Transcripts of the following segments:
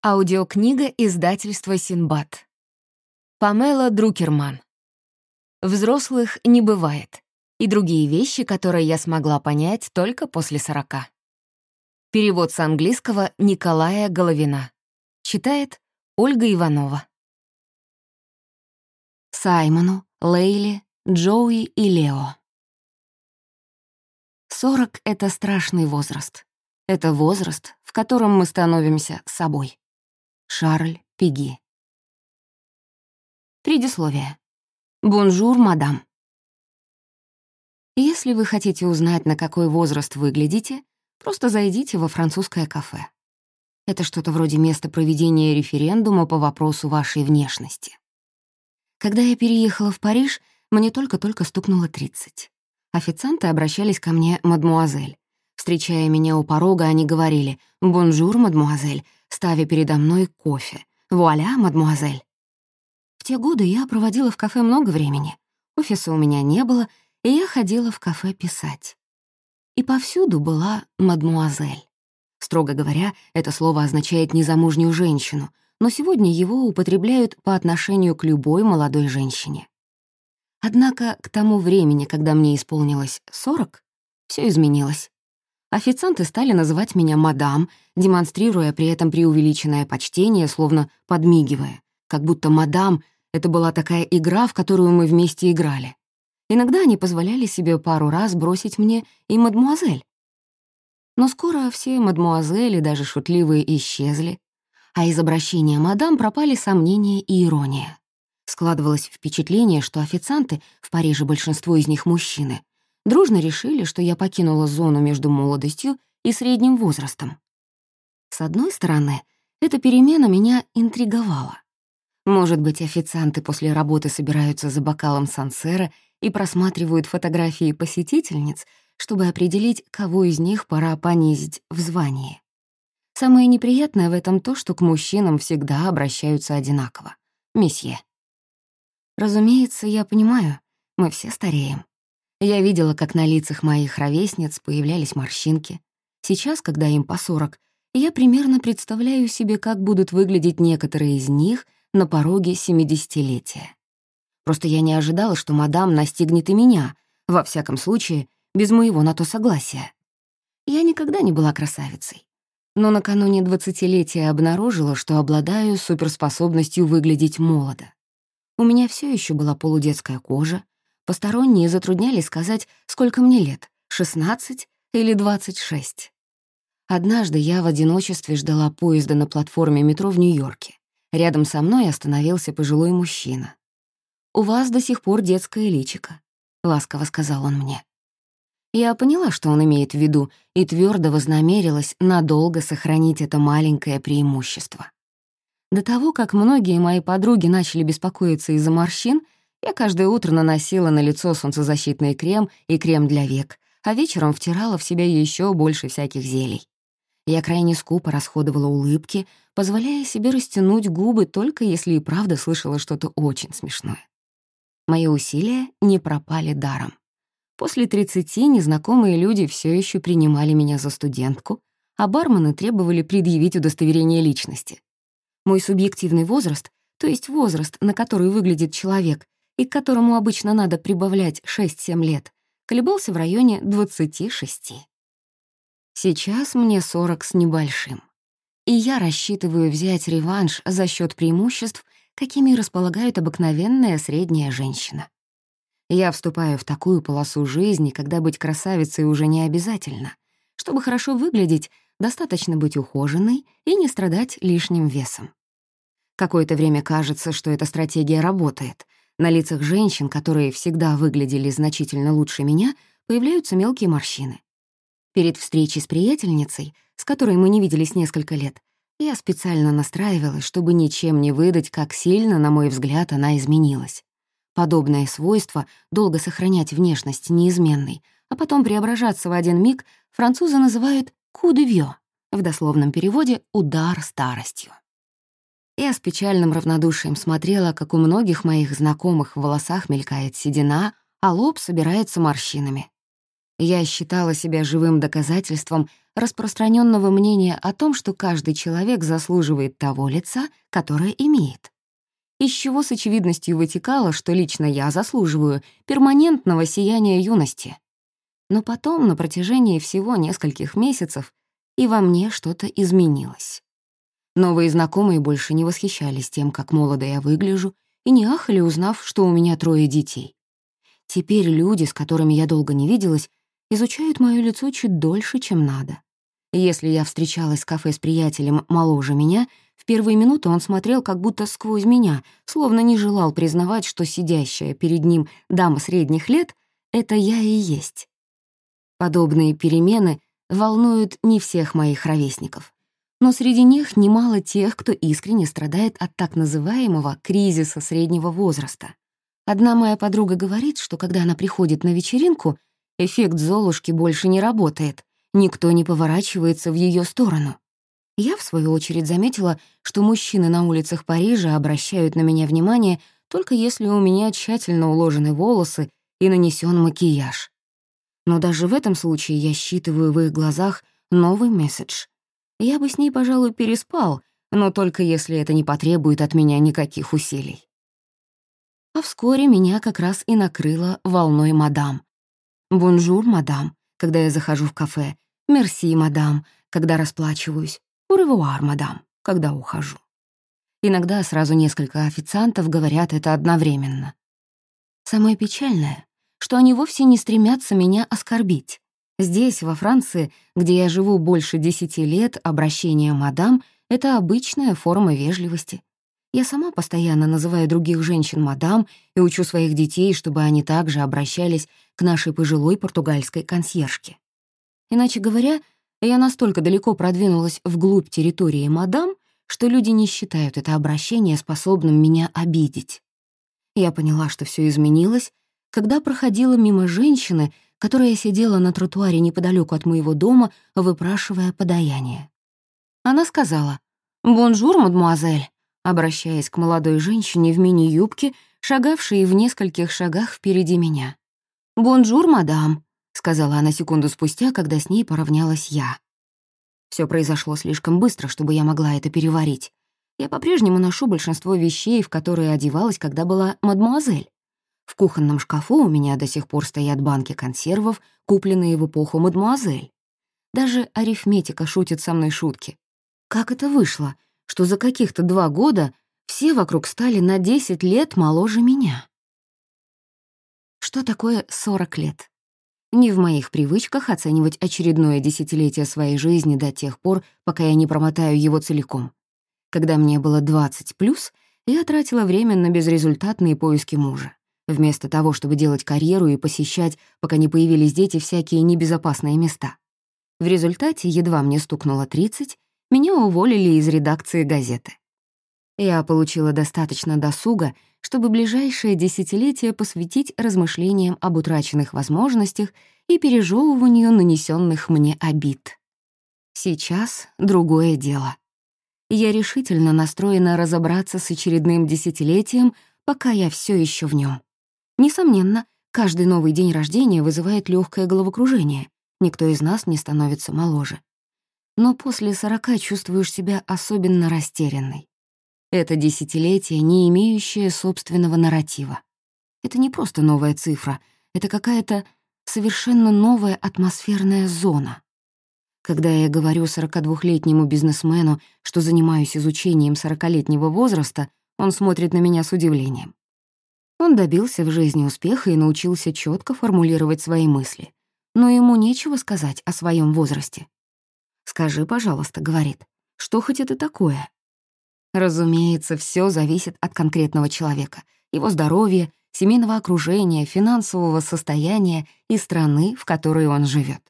Аудиокнига издательства «Синдбад». Памела Друкерман. «Взрослых не бывает» и другие вещи, которые я смогла понять только после 40. Перевод с английского Николая Головина. Читает Ольга Иванова. Саймону, Лейле, Джоуи и Лео. 40 — это страшный возраст. Это возраст, в котором мы становимся собой. Шарль Пеги. Предисловие. Бонжур, мадам. Если вы хотите узнать, на какой возраст вы глядите, просто зайдите во французское кафе. Это что-то вроде места проведения референдума по вопросу вашей внешности. Когда я переехала в Париж, мне только-только стукнуло 30. Официанты обращались ко мне «мадмуазель». Встречая меня у порога, они говорили «бонжур, мадмуазель», ставя передо мной кофе. «Вуаля, мадмуазель». В те годы я проводила в кафе много времени. Офиса у меня не было, и я ходила в кафе писать. И повсюду была мадмуазель. Строго говоря, это слово означает незамужнюю женщину, но сегодня его употребляют по отношению к любой молодой женщине. Однако к тому времени, когда мне исполнилось 40, все изменилось. Официанты стали называть меня «мадам», демонстрируя при этом преувеличенное почтение, словно подмигивая, как будто «мадам» — это была такая игра, в которую мы вместе играли. Иногда они позволяли себе пару раз бросить мне и «мадмуазель». Но скоро все «мадмуазели», даже шутливые, исчезли, а из обращения «мадам» пропали сомнения и ирония. Складывалось впечатление, что официанты, в Париже большинство из них мужчины, дружно решили, что я покинула зону между молодостью и средним возрастом. С одной стороны, эта перемена меня интриговала. Может быть, официанты после работы собираются за бокалом сансера и просматривают фотографии посетительниц, чтобы определить, кого из них пора понизить в звании. Самое неприятное в этом то, что к мужчинам всегда обращаются одинаково. Месье. Разумеется, я понимаю, мы все стареем. Я видела, как на лицах моих ровесниц появлялись морщинки. Сейчас, когда им по 40, я примерно представляю себе, как будут выглядеть некоторые из них на пороге 70-летия. Просто я не ожидала, что мадам настигнет и меня, во всяком случае, без моего на то согласия. Я никогда не была красавицей, но накануне 20-летия обнаружила, что обладаю суперспособностью выглядеть молодо. У меня все еще была полудетская кожа. Посторонние затруднялись сказать, сколько мне лет — 16 или 26. Однажды я в одиночестве ждала поезда на платформе метро в Нью-Йорке. Рядом со мной остановился пожилой мужчина. «У вас до сих пор детское личико», — ласково сказал он мне. Я поняла, что он имеет в виду, и твердо вознамерилась надолго сохранить это маленькое преимущество. До того, как многие мои подруги начали беспокоиться из-за морщин, я каждое утро наносила на лицо солнцезащитный крем и крем для век, а вечером втирала в себя еще больше всяких зелий. Я крайне скупо расходовала улыбки, позволяя себе растянуть губы только если и правда слышала что-то очень смешное. Мои усилия не пропали даром. После 30 незнакомые люди все еще принимали меня за студентку, а бармены требовали предъявить удостоверение личности. Мой субъективный возраст, то есть возраст, на который выглядит человек, и к которому обычно надо прибавлять 6-7 лет, колебался в районе 26. Сейчас мне 40 с небольшим, и я рассчитываю взять реванш за счет преимуществ, какими располагает обыкновенная средняя женщина. Я вступаю в такую полосу жизни, когда быть красавицей уже не обязательно. Чтобы хорошо выглядеть, достаточно быть ухоженной и не страдать лишним весом. Какое-то время кажется, что эта стратегия работает. На лицах женщин, которые всегда выглядели значительно лучше меня, появляются мелкие морщины. Перед встречей с приятельницей, с которой мы не виделись несколько лет, я специально настраивалась, чтобы ничем не выдать, как сильно, на мой взгляд, она изменилась. Подобное свойство — долго сохранять внешность неизменной, а потом преображаться в один миг, французы называют «coup de vieux», в дословном переводе «удар старостью». Я с печальным равнодушием смотрела, как у многих моих знакомых в волосах мелькает седина, а лоб собирается морщинами. Я считала себя живым доказательством распространенного мнения о том, что каждый человек заслуживает того лица, которое имеет. Из чего с очевидностью вытекало, что лично я заслуживаю перманентного сияния юности. Но потом, на протяжении всего нескольких месяцев, и во мне что-то изменилось. Новые знакомые больше не восхищались тем, как молодо я выгляжу, и не ахали, узнав, что у меня 3 детей. Теперь люди, с которыми я долго не виделась, изучают моё лицо чуть дольше, чем надо. Если я встречалась в кафе с приятелем моложе меня, в первые минуты он смотрел как будто сквозь меня, словно не желал признавать, что сидящая перед ним дама средних лет — это я и есть. Подобные перемены волнуют не всех моих ровесников. Но среди них немало тех, кто искренне страдает от так называемого кризиса среднего возраста. Одна моя подруга говорит, что когда она приходит на вечеринку, эффект Золушки больше не работает, никто не поворачивается в ее сторону. Я, в свою очередь, заметила, что мужчины на улицах Парижа обращают на меня внимание только если у меня тщательно уложены волосы и нанесен макияж. Но даже в этом случае я считываю в их глазах новый месседж. Я бы с ней, пожалуй, переспал, но только если это не потребует от меня никаких усилий. А вскоре меня как раз и накрыло волной мадам. «Бонжур, мадам», когда я захожу в кафе, «Мерси, мадам», когда расплачиваюсь, «Уревуар, мадам», когда ухожу. Иногда сразу несколько официантов говорят это одновременно. Самое печальное, что они вовсе не стремятся меня оскорбить. Здесь, во Франции, где я живу больше 10 лет, обращение «мадам» — это обычная форма вежливости. Я сама постоянно называю других женщин «мадам» и учу своих детей, чтобы они также обращались к нашей пожилой португальской консьержке. Иначе говоря, я настолько далеко продвинулась вглубь территории «мадам», что люди не считают это обращение способным меня обидеть. Я поняла, что все изменилось, когда проходила мимо женщины, которая сидела на тротуаре неподалеку от моего дома, выпрашивая подаяние. Она сказала: «Бонжур, мадемуазель», обращаясь к молодой женщине в мини-юбке, шагавшей в нескольких шагах впереди меня. «Бонжур, мадам», — сказала она секунду спустя, когда с ней поравнялась я. Все произошло слишком быстро, чтобы я могла это переварить. Я по-прежнему ношу большинство вещей, в которые одевалась, когда была мадемуазель. В кухонном шкафу у меня до сих пор стоят банки консервов, купленные в эпоху мадемуазель. Даже арифметика шутит со мной шутки. Как это вышло, что за каких-то 2 года все вокруг стали на 10 лет моложе меня? Что такое 40 лет? Не в моих привычках оценивать очередное десятилетие своей жизни до тех пор, пока я не промотаю его целиком. Когда мне было 20+, я тратила время на безрезультатные поиски мужа. Вместо того, чтобы делать карьеру и посещать, пока не появились дети, всякие небезопасные места. В результате, едва мне стукнуло 30, меня уволили из редакции газеты. Я получила достаточно досуга, чтобы ближайшее десятилетие посвятить размышлениям об утраченных возможностях и пережевыванию нанесенных мне обид. Сейчас другое дело. Я решительно настроена разобраться с очередным десятилетием, пока я все еще в нем. Несомненно, каждый новый день рождения вызывает легкое головокружение. Никто из нас не становится моложе. Но после 40 чувствуешь себя особенно растерянной. Это десятилетие, не имеющее собственного нарратива. Это не просто новая цифра, это какая-то совершенно новая атмосферная зона. Когда я говорю 42-летнему бизнесмену, что занимаюсь изучением 40-летнего возраста, он смотрит на меня с удивлением. Он добился в жизни успеха и научился четко формулировать свои мысли. Но ему нечего сказать о своем возрасте. «Скажи, пожалуйста», — говорит, — «что хоть это такое?» Разумеется, все зависит от конкретного человека, его здоровья, семейного окружения, финансового состояния и страны, в которой он живет.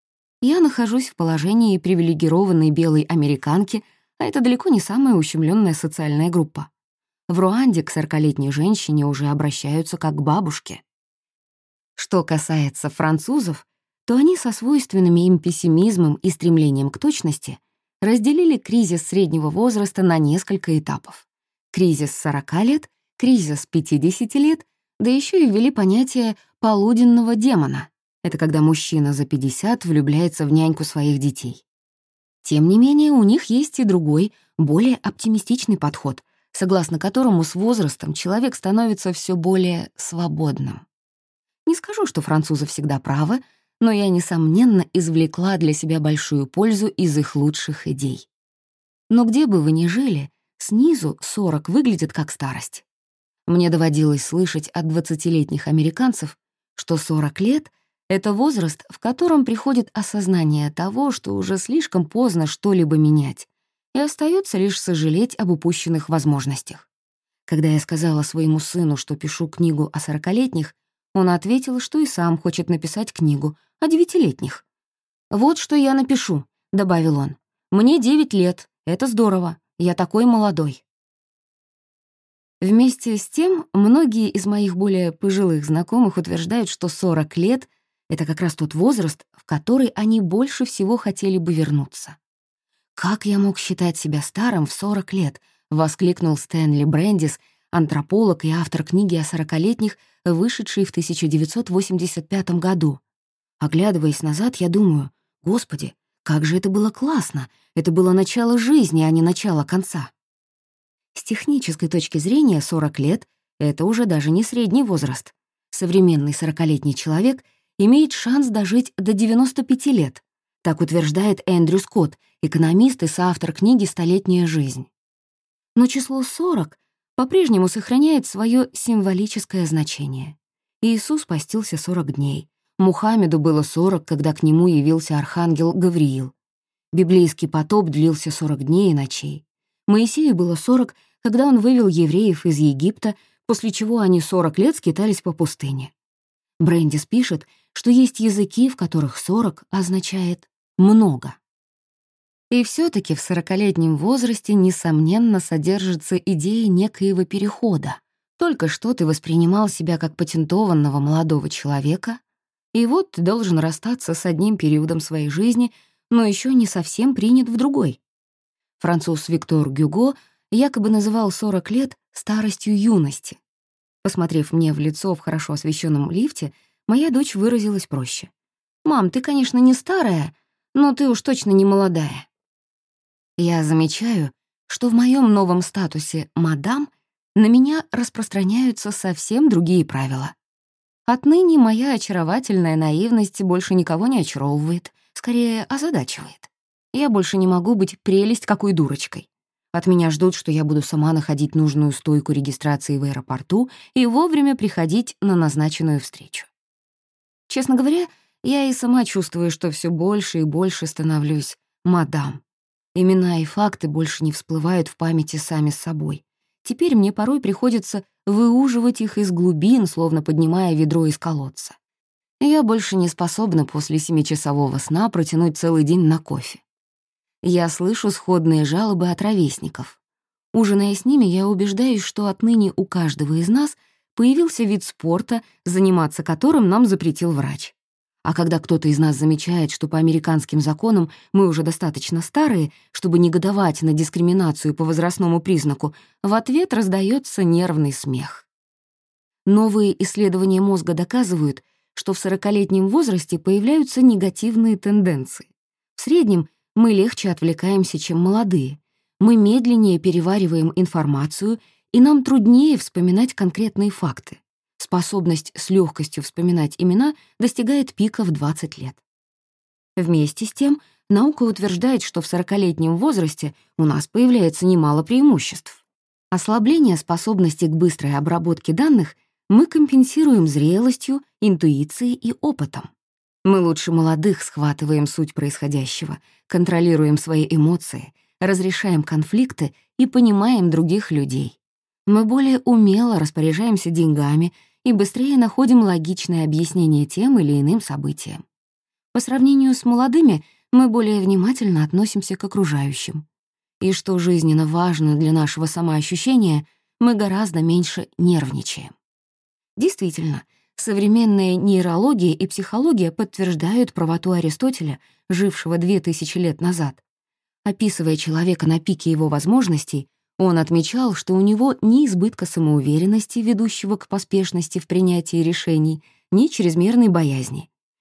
Я нахожусь в положении привилегированной белой американки, а это далеко не самая ущемленная социальная группа. В Руанде к 40-летней женщине уже обращаются как к бабушке. Что касается французов, то они со свойственными им пессимизмом и стремлением к точности разделили кризис среднего возраста на несколько этапов. Кризис 40 лет, кризис 50 лет, да еще и ввели понятие «полуденного демона». Это когда мужчина за 50 влюбляется в няньку своих детей. Тем не менее, у них есть и другой, более оптимистичный подход, согласно которому с возрастом человек становится все более свободным. Не скажу, что французы всегда правы, но я, несомненно, извлекла для себя большую пользу из их лучших идей. Но где бы вы ни жили, снизу 40 выглядит как старость. Мне доводилось слышать от 20-летних американцев, что 40 лет — это возраст, в котором приходит осознание того, что уже слишком поздно что-либо менять, и остается лишь сожалеть об упущенных возможностях. Когда я сказала своему сыну, что пишу книгу о 40-летних, он ответил, что и сам хочет написать книгу о 9-летних. «Вот что я напишу», — добавил он. «Мне 9 лет, это здорово, я такой молодой». Вместе с тем, многие из моих более пожилых знакомых утверждают, что 40 лет — это как раз тот возраст, в который они больше всего хотели бы вернуться. «Как я мог считать себя старым в 40 лет?» — воскликнул Стэнли Брэндис, антрополог и автор книги о 40-летних, вышедшей в 1985 году. Оглядываясь назад, я думаю, «Господи, как же это было классно! Это было начало жизни, а не начало конца». С технической точки зрения 40 лет — это уже даже не средний возраст. Современный 40-летний человек имеет шанс дожить до 95 лет. Так утверждает Эндрю Скотт, экономист и соавтор книги «Столетняя жизнь». Но число 40 по-прежнему сохраняет свое символическое значение. Иисус постился 40 дней. Мухаммеду было 40, когда к нему явился архангел Гавриил. Библейский потоп длился 40 дней и ночей. Моисею было 40, когда он вывел евреев из Египта, после чего они 40 лет скитались по пустыне. Брэндис пишет, что есть языки, в которых 40 означает «много». И все-таки в 40-летнем возрасте, несомненно, содержится идея некоего перехода. Только что ты воспринимал себя как патентованного молодого человека, и вот ты должен расстаться с одним периодом своей жизни, но еще не совсем принят в другой. Француз Виктор Гюго якобы называл 40 лет старостью юности. Посмотрев мне в лицо в хорошо освещенном лифте, моя дочь выразилась проще. «Мам, ты, конечно, не старая, но ты уж точно не молодая». Я замечаю, что в моем новом статусе «мадам» на меня распространяются совсем другие правила. Отныне моя очаровательная наивность больше никого не очаровывает, скорее озадачивает. Я больше не могу быть прелесть какой дурочкой. От меня ждут, что я буду сама находить нужную стойку регистрации в аэропорту и вовремя приходить на назначенную встречу. Честно говоря, я и сама чувствую, что все больше и больше становлюсь «мадам». Имена и факты больше не всплывают в памяти сами с собой. Теперь мне порой приходится выуживать их из глубин, словно поднимая ведро из колодца. Я больше не способна после 7-часового сна протянуть целый день на кофе. Я слышу сходные жалобы от ровесников. Ужиная с ними, я убеждаюсь, что отныне у каждого из нас появился вид спорта, заниматься которым нам запретил врач. А когда кто-то из нас замечает, что по американским законам мы уже достаточно старые, чтобы негодовать на дискриминацию по возрастному признаку, в ответ раздается нервный смех. Новые исследования мозга доказывают, что в 40-летнем возрасте появляются негативные тенденции. В среднем мы легче отвлекаемся, чем молодые. Мы медленнее перевариваем информацию, и нам труднее вспоминать конкретные факты. Способность с легкостью вспоминать имена достигает пика в 20 лет. Вместе с тем, наука утверждает, что в 40-летнем возрасте у нас появляется немало преимуществ. Ослабление способности к быстрой обработке данных мы компенсируем зрелостью, интуицией и опытом. Мы лучше молодых схватываем суть происходящего, контролируем свои эмоции, разрешаем конфликты и понимаем других людей. Мы более умело распоряжаемся деньгами и быстрее находим логичное объяснение тем или иным событиям. По сравнению с молодыми мы более внимательно относимся к окружающим. И что жизненно важно для нашего самоощущения, мы гораздо меньше нервничаем. Действительно, современная нейрология и психология подтверждают правоту Аристотеля, жившего 2000 лет назад. Описывая человека на пике его возможностей, он отмечал, что у него ни избытка самоуверенности, ведущего к поспешности в принятии решений, ни чрезмерной боязни.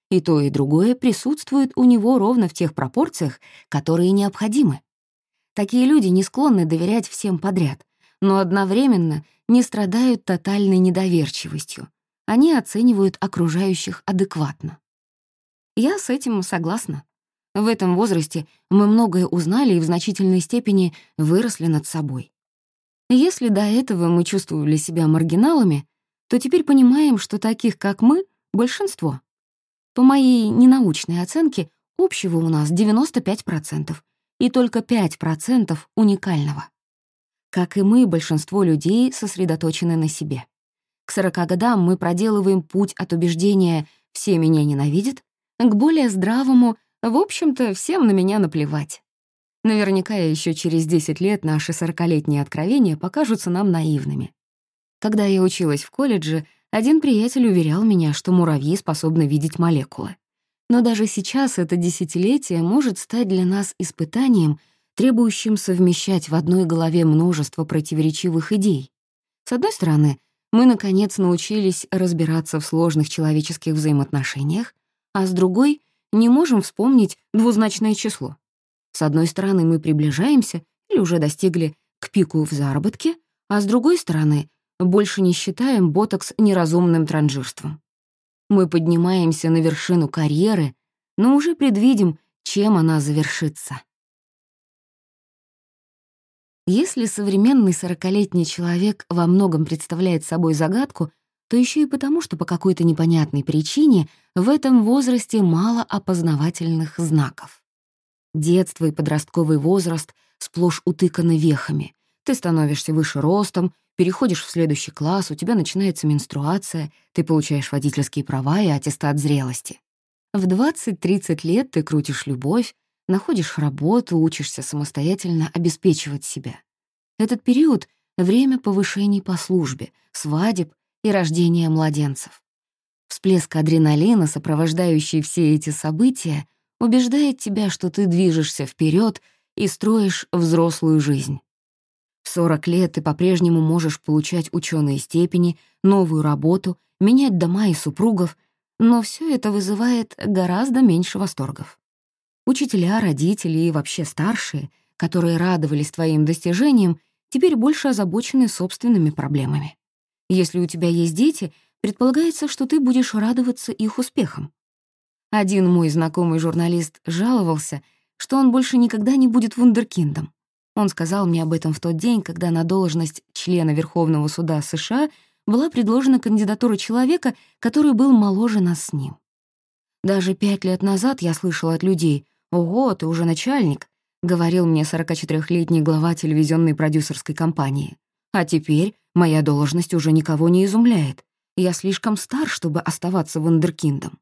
И то, и другое присутствует у него ровно в тех пропорциях, которые необходимы. Такие люди не склонны доверять всем подряд, но одновременно не страдают тотальной недоверчивостью. Они оценивают окружающих адекватно. Я с этим согласна. В этом возрасте мы многое узнали и в значительной степени выросли над собой. Если до этого мы чувствовали себя маргиналами, то теперь понимаем, что таких, как мы, большинство. По моей ненаучной оценке, общего у нас 95%, и только 5% уникального. Как и мы, большинство людей сосредоточены на себе. К 40 годам мы проделываем путь от убеждения «все меня ненавидят» к более здравому «в общем-то, всем на меня наплевать». Наверняка еще через 10 лет наши 40-летние откровения покажутся нам наивными. Когда я училась в колледже, один приятель уверял меня, что муравьи способны видеть молекулы. Но даже сейчас это десятилетие может стать для нас испытанием, требующим совмещать в одной голове множество противоречивых идей. С одной стороны, мы, наконец, научились разбираться в сложных человеческих взаимоотношениях, а с другой — не можем вспомнить двузначное число. С одной стороны, мы приближаемся или уже достигли к пику в заработке, а с другой стороны, больше не считаем ботокс неразумным транжирством. Мы поднимаемся на вершину карьеры, но уже предвидим, чем она завершится. Если современный 40-летний человек во многом представляет собой загадку, то еще и потому, что по какой-то непонятной причине в этом возрасте мало опознавательных знаков. Детство и подростковый возраст сплошь утыканы вехами. Ты становишься выше ростом, переходишь в следующий класс, у тебя начинается менструация, ты получаешь водительские права и аттестат зрелости. В 20-30 лет ты крутишь любовь, находишь работу, учишься самостоятельно обеспечивать себя. Этот период — время повышений по службе, свадеб и рождения младенцев. Всплеск адреналина, сопровождающий все эти события, убеждает тебя, что ты движешься вперед и строишь взрослую жизнь. В 40 лет ты по-прежнему можешь получать ученые степени, новую работу, менять дома и супругов, но все это вызывает гораздо меньше восторгов. Учителя, родители и вообще старшие, которые радовались твоим достижениям, теперь больше озабочены собственными проблемами. Если у тебя есть дети, предполагается, что ты будешь радоваться их успехам. Один мой знакомый журналист жаловался, что он больше никогда не будет вундеркиндом. Он сказал мне об этом в тот день, когда на должность члена Верховного суда США была предложена кандидатура человека, который был моложе нас с ним. Даже 5 лет назад я слышала от людей: «Ого, ты уже начальник», — говорил мне 44-летний глава телевизионной продюсерской компании. А теперь моя должность уже никого не изумляет. Я слишком стар, чтобы оставаться вундеркиндом.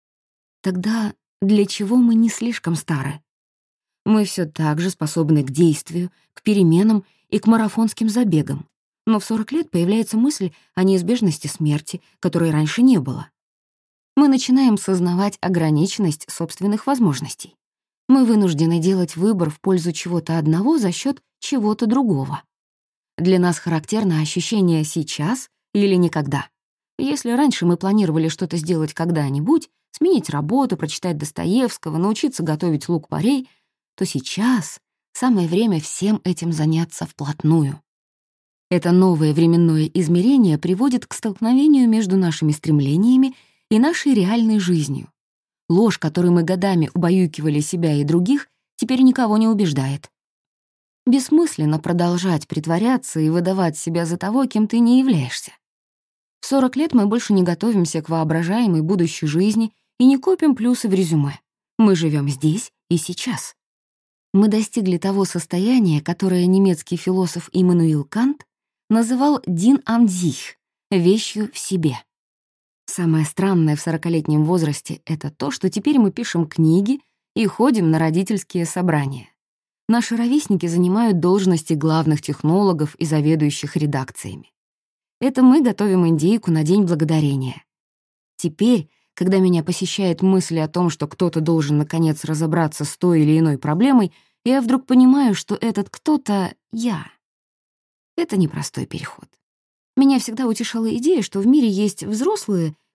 Тогда для чего мы не слишком стары? Мы все так же способны к действию, к переменам и к марафонским забегам. Но в 40 лет появляется мысль о неизбежности смерти, которой раньше не было. Мы начинаем сознавать ограниченность собственных возможностей. Мы вынуждены делать выбор в пользу чего-то одного за счет чего-то другого. Для нас характерно ощущение «сейчас» или «никогда». Если раньше мы планировали что-то сделать когда-нибудь, сменить работу, прочитать Достоевского, научиться готовить лук-порей, то сейчас самое время всем этим заняться вплотную. Это новое временное измерение приводит к столкновению между нашими стремлениями и нашей реальной жизнью. Ложь, которой мы годами убаюкивали себя и других, теперь никого не убеждает. Бессмысленно продолжать притворяться и выдавать себя за того, кем ты не являешься. В 40 лет мы больше не готовимся к воображаемой будущей жизни и не копим плюсы в резюме. Мы живем здесь и сейчас. Мы достигли того состояния, которое немецкий философ Иммануил Кант называл «Дин ам зих» — «вещью в себе». Самое странное в 40-летнем возрасте — это то, что теперь мы пишем книги и ходим на родительские собрания. Наши ровесники занимают должности главных технологов и заведующих редакциями. Это мы готовим индейку на День Благодарения. Теперь, когда меня посещает мысль о том, что кто-то должен наконец разобраться с той или иной проблемой, я вдруг понимаю, что этот кто-то — я. Это непростой переход. Меня всегда утешала идея, что в мире есть взрослые,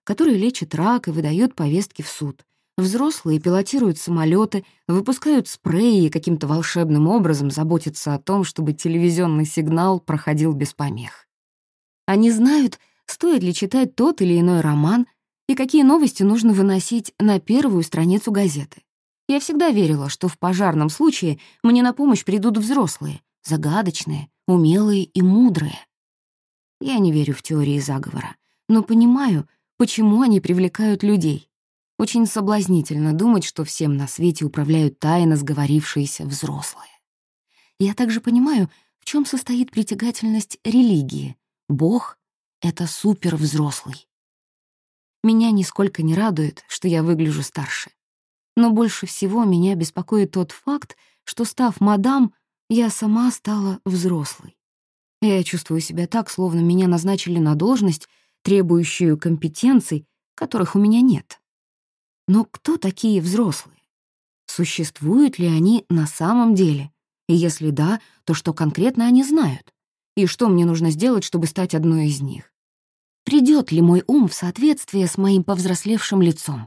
которые лечат рак и выдают повестки в суд. Взрослые пилотируют самолеты, выпускают спреи и каким-то волшебным образом заботятся о том, чтобы телевизионный сигнал проходил без помех. Они знают, стоит ли читать тот или иной роман и какие новости нужно выносить на первую страницу газеты. Я всегда верила, что в пожарном случае мне на помощь придут взрослые, загадочные, умелые и мудрые. Я не верю в теории заговора, но понимаю, почему они привлекают людей. Очень соблазнительно думать, что всем на свете управляют тайно сговорившиеся взрослые. Я также понимаю, в чем состоит притягательность религии. Бог — это супервзрослый. Меня нисколько не радует, что я выгляжу старше. Но больше всего меня беспокоит тот факт, что, став мадам, я сама стала взрослой. Я чувствую себя так, словно меня назначили на должность, требующую компетенций, которых у меня нет. Но кто такие взрослые? Существуют ли они на самом деле? И если да, то что конкретно они знают? И что мне нужно сделать, чтобы стать одной из них? Придёт ли мой ум в соответствие с моим повзрослевшим лицом?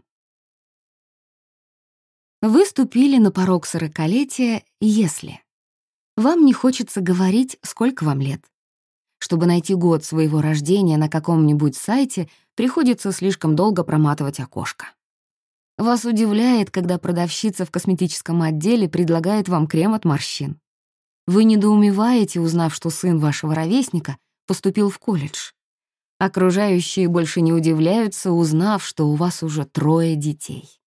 Вы ступили на порог 40-летия, если вам не хочется говорить, сколько вам лет. Чтобы найти год своего рождения на каком-нибудь сайте, приходится слишком долго проматывать окошко. Вас удивляет, когда продавщица в косметическом отделе предлагает вам крем от морщин. Вы недоумеваете, узнав, что сын вашего ровесника поступил в колледж. Окружающие больше не удивляются, узнав, что у вас уже 3 детей.